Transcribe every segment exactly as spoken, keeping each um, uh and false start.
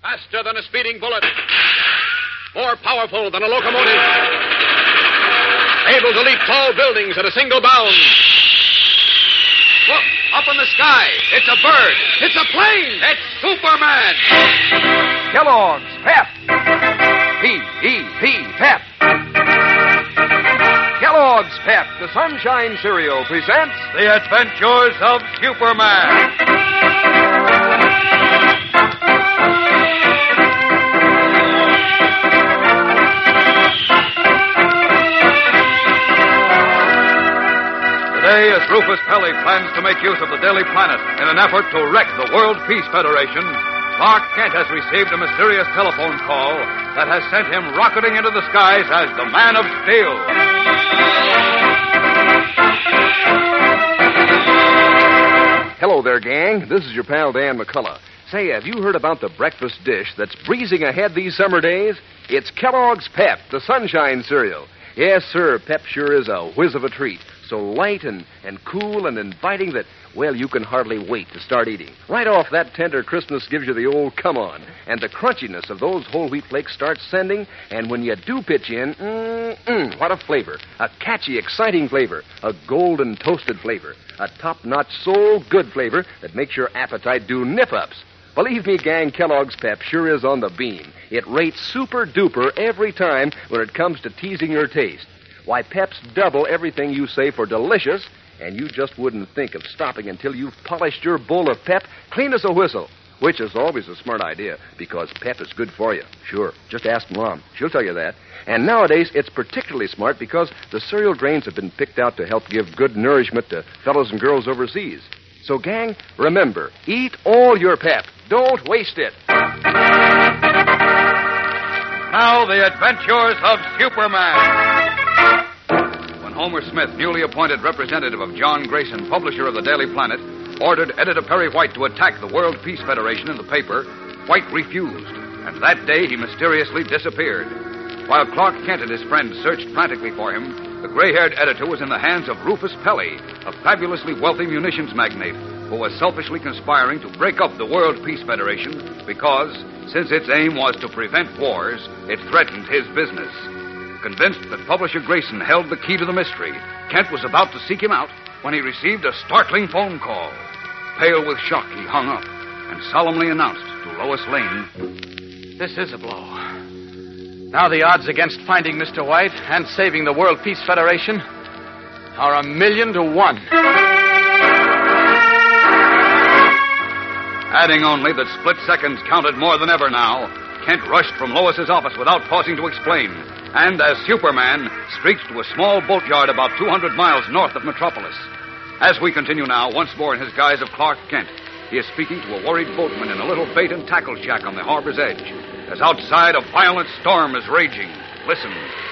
Faster than a speeding bullet. More powerful than a locomotive. Able to leap tall buildings at a single bound. Look, up in the sky. It's a bird. It's a plane. It's Superman. Kellogg's Pep. P E P, Pep. Kellogg's Pep, the Sunshine Cereal, presents The Adventures of Superman. Today, as Rufus Pelly plans to make use of the Daily Planet in an effort to wreck the World Peace Federation, Clark Kent has received a mysterious telephone call that has sent him rocketing into the skies as the Man of Steel. Hello there, gang. This is your pal Dan McCullough. Say, have you heard about the breakfast dish that's breezing ahead these summer days? It's Kellogg's Pep, the Sunshine Cereal. Yes, sir, Pep sure is a whiz of a treat. So light and, and cool and inviting that, well, you can hardly wait to start eating. Right off that tender crispness gives you the old come on. And the crunchiness of those whole wheat flakes starts sending. And when you do pitch in, mm-mm, what a flavor. A catchy, exciting flavor. A golden toasted flavor. A top-notch, soul-good flavor that makes your appetite do nip-ups. Believe me, gang, Kellogg's Pep sure is on the beam. It rates super-duper every time when it comes to teasing your taste. Why, Pep's double everything you say for delicious, and you just wouldn't think of stopping until you've polished your bowl of Pep clean as a whistle, which is always a smart idea, because Pep is good for you. Sure, just ask Mom. She'll tell you that. And nowadays, it's particularly smart because the cereal grains have been picked out to help give good nourishment to fellows and girls overseas. So, gang, remember, eat all your Pep. Don't waste it. Now, the Adventures of Superman. When Homer Smith, newly appointed representative of John Grayson, publisher of the Daily Planet, ordered Editor Perry White to attack the World Peace Federation in the paper, White refused, and that day he mysteriously disappeared. While Clark Kent and his friends searched frantically for him, the gray-haired editor was in the hands of Rufus Pelly, a fabulously wealthy munitions magnate who was selfishly conspiring to break up the World Peace Federation because, since its aim was to prevent wars, it threatened his business. Convinced that publisher Grayson held the key to the mystery, Kent was about to seek him out when he received a startling phone call. Pale with shock, he hung up and solemnly announced to Lois Lane, "This is a blow. Now the odds against finding Mister White and saving the World Peace Federation are a million to one." Adding only that split seconds counted more than ever now, Kent rushed from Lois's office without pausing to explain, and as Superman, streaked to a small boatyard about two hundred miles north of Metropolis. As we continue now, once more in his guise of Clark Kent, he is speaking to a worried boatman in a little bait and tackle shack on the harbor's edge, as outside a violent storm is raging. Listen.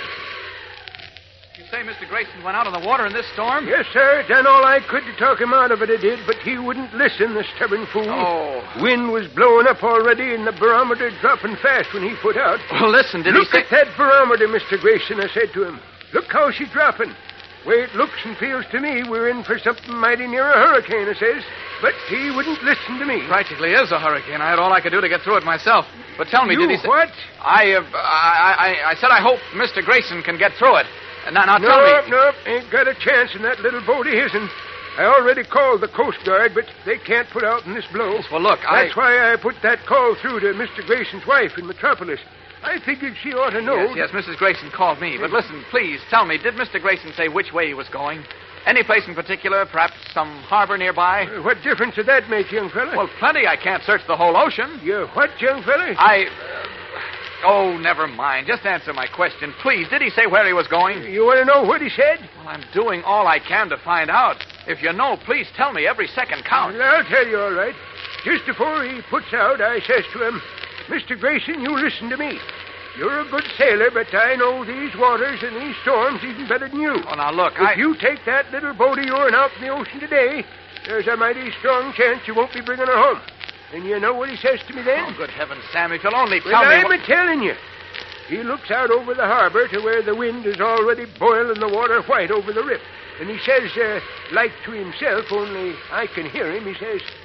You say Mister Grayson went out on the water in this storm? Yes, sir. Done all I could to talk him out of it, I did, but he wouldn't listen, the stubborn fool. Oh. Wind was blowing up already, and the barometer dropping fast when he put out. Well, listen, did Look he say... at that barometer, Mister Grayson, I said to him. Look how she's dropping. Way it looks and feels to me, we're in for something mighty near a hurricane, I says. But he wouldn't listen to me. Practically is a hurricane. I had all I could do to get through it myself. But tell me, you did he say... what? I, uh, I, I, I said I hope Mister Grayson can get through it. Now, now tell nope, me... Nope, ain't got a chance in that little boat of his'n. I already called the Coast Guard, but they can't put out in this blow. Yes, well, look, I... That's why I put that call through to Mister Grayson's wife in Metropolis. I figured she ought to know. Yes, yes, Missus Grayson called me. But listen, please, tell me, did Mister Grayson say which way he was going? Any place in particular, perhaps some harbor nearby? Uh, what difference did that make, young fella? Well, plenty. I can't search the whole ocean. You what, young fella? I... Uh, oh, never mind. Just answer my question, please. Did he say where he was going? You want to know what he said? Well, I'm doing all I can to find out. If you know, please tell me. Every second counts. Well, I'll tell you all right. Just before he puts out, I says to him, Mister Grayson, you listen to me. You're a good sailor, but I know these waters and these storms even better than you. Oh, now, look, If I... you take that little boat of yours out in the ocean today, there's a mighty strong chance you won't be bringing her home. And you know what he says to me then? Oh, good heavens, Sam, if you'll only tell well, me... I'm what... a-telling you. He looks out over the harbor to where the wind is already boiling the water white over the rip. And he says, uh, like to himself, only I can hear him, he says,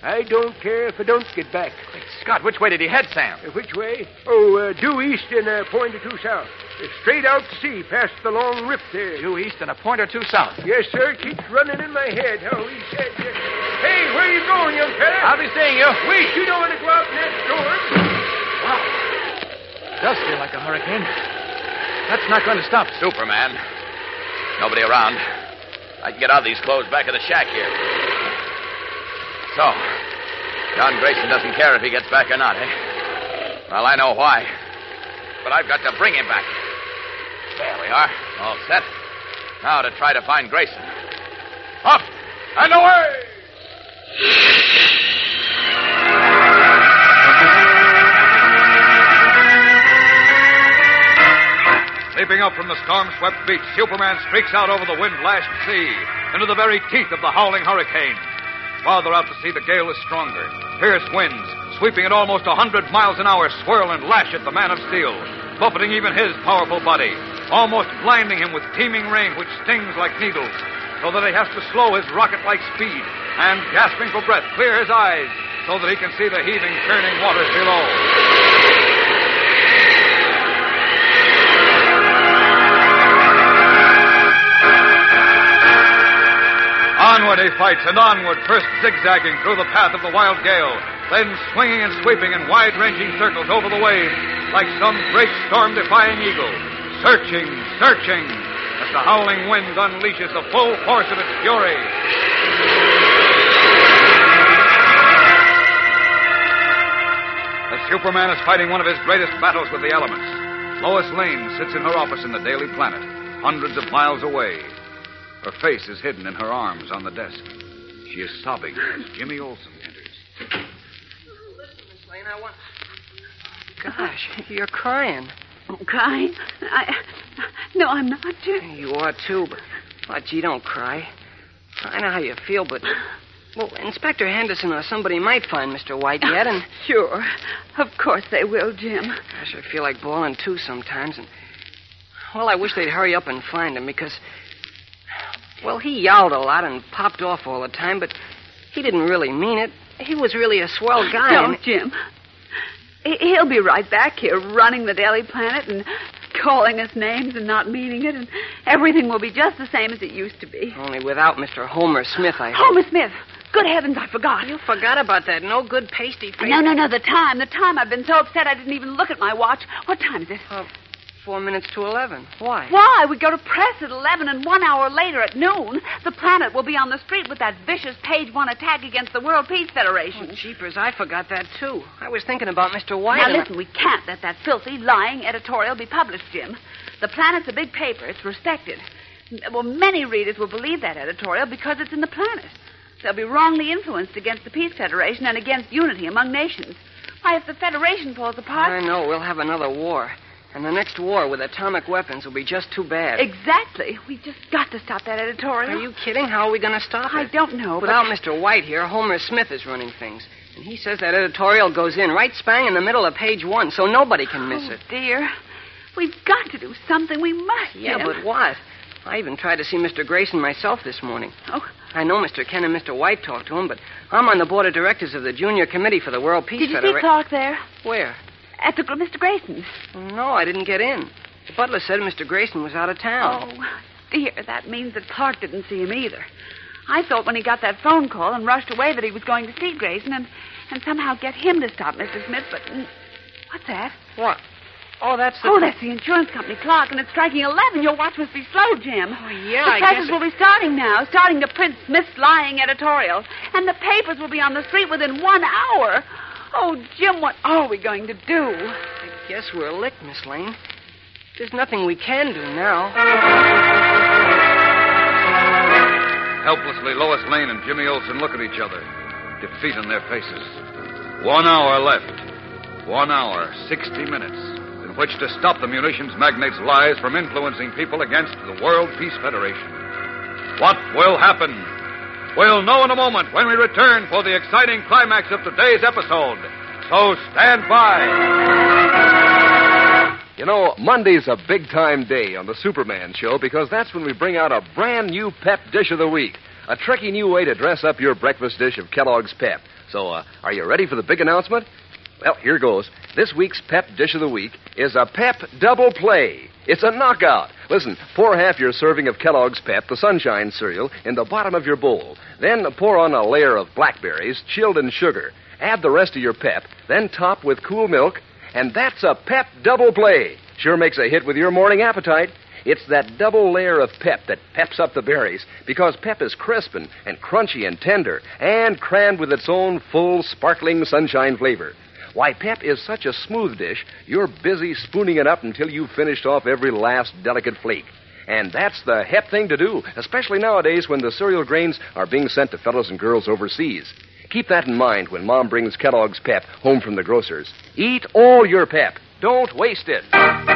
I don't care if I don't get back. Great Scott, which way did he head, Sam? Uh, which way? Oh, uh, due east and a point or two south. Uh, straight out to sea, past the long rip there. Due east and a point or two south. Yes, sir. Keeps running in my head how he said. Uh, hey, where you going, young fella? I'll be seeing you. Wait, you don't want to go out in that storm. Wow. It does feel like a hurricane. That's not going to stop. Superman. Nobody around. I can get out of these clothes back at the shack here. So, John Grayson doesn't care if he gets back or not, eh? Well, I know why. But I've got to bring him back. There we are. All set. Now to try to find Grayson. Up and away! Leaping up from the storm-swept beach, Superman streaks out over the wind-lashed sea into the very teeth of the howling hurricane. Farther out to sea, the gale is stronger. Fierce winds, sweeping at almost a hundred miles an hour, swirl and lash at the man of steel, buffeting even his powerful body, almost blinding him with teeming rain which stings like needles, so that he has to slow his rocket-like speed and, gasping for breath, clear his eyes so that he can see the heaving, churning waters below. Onward he fights, and onward, first zigzagging through the path of the wild gale, then swinging and sweeping in wide-ranging circles over the waves, like some great storm-defying eagle, searching, searching, as the howling wind unleashes the full force of its fury. The Superman is fighting one of his greatest battles with the elements. Lois Lane sits in her office in the Daily Planet, hundreds of miles away. Her face is hidden in her arms on the desk. She is sobbing as Jimmy Olsen enters. Listen, Miss Lane, I want... Gosh, you're crying. Oh, crying? I... No, I'm not, Jim. You are, too, but... Oh, gee, don't cry. I know how you feel, but... Well, Inspector Henderson or somebody might find Mister White yet, and... Sure. Of course they will, Jim. Gosh, I feel like bawling, too, sometimes, and... Well, I wish they'd hurry up and find him, because... Well, he yelled a lot and popped off all the time, but he didn't really mean it. He was really a swell guy. Don't, and... Jim. He'll be right back here running the Daily Planet and calling us names and not meaning it, and everything will be just the same as it used to be. Only without Mister Homer Smith, I hope. Homer Smith. Good heavens, I forgot. You forgot about that no good pasty face. No, no, no, the time. The time. I've been so upset I didn't even look at my watch. What time is it? Uh, four minutes to eleven. Why? Why? We go to press at eleven, and one hour later at noon, the Planet will be on the street with that vicious page one attack against the World Peace Federation. Oh, jeepers, I forgot that, too. I was thinking about Mister White. Now, and listen, we can't let that filthy, lying editorial be published, Jim. The Planet's a big paper. It's respected. Well, many readers will believe that editorial because it's in the Planet. They'll be wrongly influenced against the Peace Federation and against unity among nations. Why, if the Federation falls apart... I know. We'll have another war. And the next war with atomic weapons will be just too bad. Exactly. We've just got to stop that editorial. Are you kidding? How are we going to stop it? I don't know, Without but... Mister White here, Homer Smith is running things. And he says that editorial goes in right spang in the middle of page one, so nobody can miss oh, it. dear. We've got to do something. We must, Yeah, Jim. but what? I even tried to see Mister Grayson myself this morning. Oh? I know Mister Ken and Mister White talked to him, but I'm on the board of directors of the Junior Committee for the World Peace Did you Federation. see Clark there? Where? At the Mister Grayson's. No, I didn't get in. The butler said Mister Grayson was out of town. Oh, dear. That means that Clark didn't see him either. I thought when he got that phone call and rushed away that he was going to see Grayson and, and somehow get him to stop Mister Smith, but... What's that? What? Oh, that's the... Oh, that's the insurance company clock, and it's striking eleven. Your watch must be slow, Jim. Oh, yeah, The I presses guess will be starting now, starting to print Smith's lying editorial. And the papers will be on the street within one hour. Oh, Jim, what are we going to do? I guess we're licked, Miss Lane. There's nothing we can do now. Helplessly, Lois Lane and Jimmy Olsen look at each other, defeat in their faces. One hour left. One hour, sixty minutes, in which to stop the munitions magnates' lies from influencing people against the World Peace Federation. What will happen? We'll know in a moment when we return for the exciting climax of today's episode. So stand by. You know, Monday's a big-time day on the Superman Show because that's when we bring out a brand-new Pep Dish of the Week. A tricky new way to dress up your breakfast dish of Kellogg's Pep. So, uh, are you ready for the big announcement? Well, here goes. This week's Pep Dish of the Week is a Pep Double Play. It's a knockout. Listen, pour half your serving of Kellogg's Pep, the Sunshine cereal, in the bottom of your bowl. Then pour on a layer of blackberries, chilled in sugar. Add the rest of your Pep, then top with cool milk, and that's a Pep Double Play. Sure makes a hit with your morning appetite. It's that double layer of Pep that peps up the berries, because Pep is crisp and, and crunchy and tender, and crammed with its own full, sparkling sunshine flavor. Why, Pep is such a smooth dish, you're busy spooning it up until you've finished off every last delicate flake. And that's the hep thing to do, especially nowadays when the cereal grains are being sent to fellows and girls overseas. Keep that in mind when Mom brings Kellogg's Pep home from the grocers. Eat all your Pep. Don't waste it.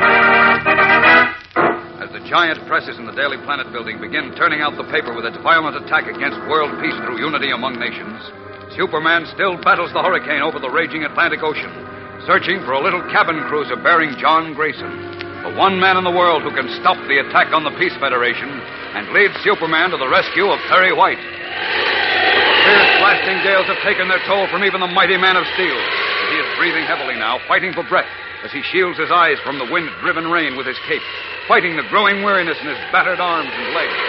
As the giant presses in the Daily Planet building begin turning out the paper with its violent attack against world peace through unity among nations, Superman still battles the hurricane over the raging Atlantic Ocean, searching for a little cabin cruiser bearing John Grayson, the one man in the world who can stop the attack on the Peace Federation and lead Superman to the rescue of Perry White. The fierce blasting gales have taken their toll from even the mighty Man of Steel. He is breathing heavily now, fighting for breath as he shields his eyes from the wind-driven rain with his cape, fighting the growing weariness in his battered arms and legs.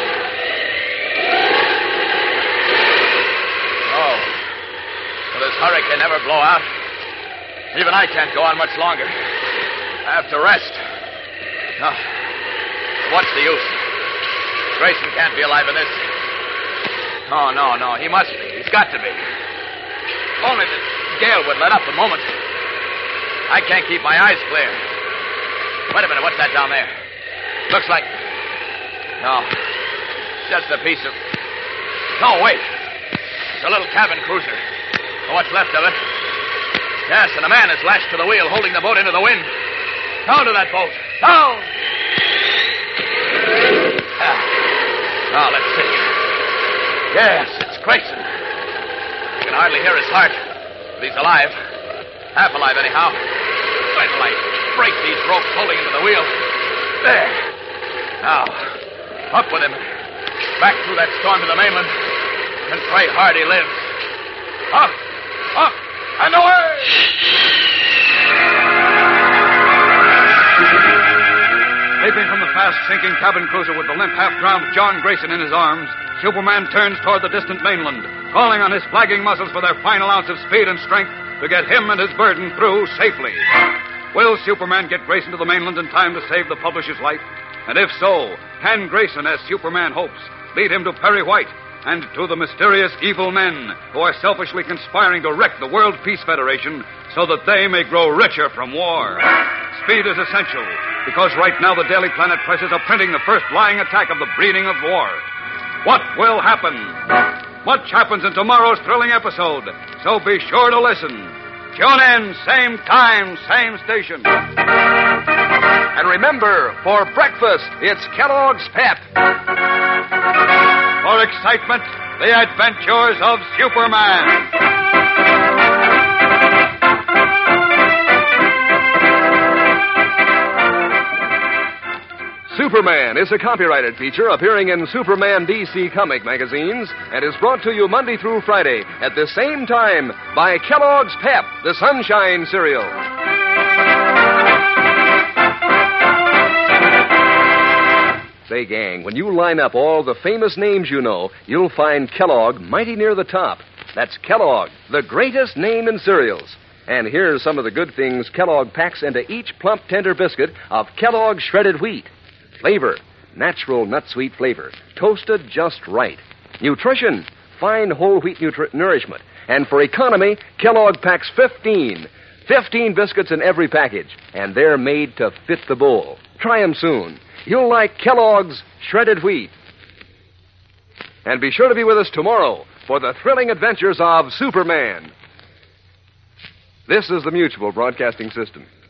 Oh, will this hurricane never blow out? Even I can't go on much longer. I have to rest. No. What's the use? Grayson can't be alive in this. Oh, no, no. He must be. He's got to be. If only the gale would let up a moment. I can't keep my eyes clear. Wait a minute. What's that down there? Looks like... No. Just a piece of... No, wait. It's a little cabin cruiser. Or what's left of it. Yes, and a man is lashed to the wheel, holding the boat into the wind. Down to that boat. Down! Ah. Now, let's see. Yes, it's Grayson. You can hardly hear his heart, but he's alive. Half alive, anyhow. Wait till I break these ropes holding him to the wheel. There. Now, up with him. Back through that storm to the mainland. And pray hard he lives. Up, up, and away! Leaping from the fast-sinking cabin cruiser with the limp, half-drowned John Grayson in his arms, Superman turns toward the distant mainland, calling on his flagging muscles for their final ounce of speed and strength to get him and his burden through safely. Will Superman get Grayson to the mainland in time to save the publisher's life? And if so, can Grayson, as Superman hopes, lead him to Perry White and to the mysterious evil men who are selfishly conspiring to wreck the World Peace Federation so that they may grow richer from war? Speed is essential, because right now the Daily Planet presses are printing the first lying attack of the breeding of war. What will happen? Much happens in tomorrow's thrilling episode, so be sure to listen. Tune in, same time, same station. And remember, for breakfast, it's Kellogg's Pep. For excitement, the adventures of Superman. Superman is a copyrighted feature appearing in Superman D C comic magazines and is brought to you Monday through Friday at the same time by Kellogg's Pep, the Sunshine cereal. Say, gang, when you line up all the famous names you know, you'll find Kellogg mighty near the top. That's Kellogg, the greatest name in cereals. And here's some of the good things Kellogg packs into each plump, tender biscuit of Kellogg shredded wheat. Flavor, natural nut-sweet flavor, toasted just right. Nutrition, fine whole wheat nutri- nourishment. And for economy, Kellogg packs fifteen. fifteen biscuits in every package, and they're made to fit the bowl. Try them soon. You'll like Kellogg's shredded wheat. And be sure to be with us tomorrow for the thrilling adventures of Superman. This is the Mutual Broadcasting System.